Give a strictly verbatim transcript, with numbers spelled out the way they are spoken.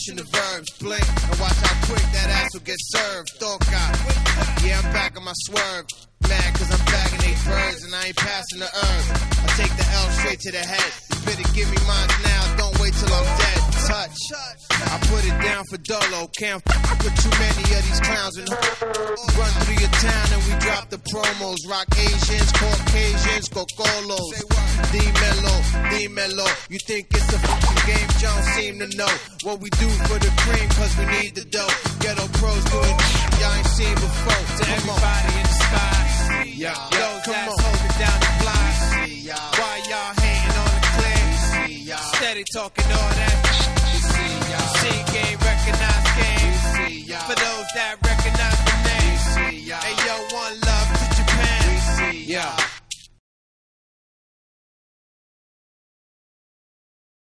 Watching the verbs blink and watch how quick that ass will get served. Thought God, yeah, I'm back on my swerve. Mad cause I'm bagging eight birds and I ain't passing the herb. I take the L straight to the head. You better give me mine now, don't wait till I'm dead. Touch, I put it down for Dolo. Can't f with too many of these clowns and run through your town and we drop the promos. Rock Asians, Caucasians, Cocolos. D-Melo, D-Melo. You think it's a fucking game, John seem to know what we do for the cream cause we need the dough. Ghetto pros doing y'all ain't seen before. To everybody in the sky, yeah, those come that's on. holding down the block. Why y'all hating on the clip? Steady talking all that. See game, recognize game. For those that recognize the name. Hey yo, one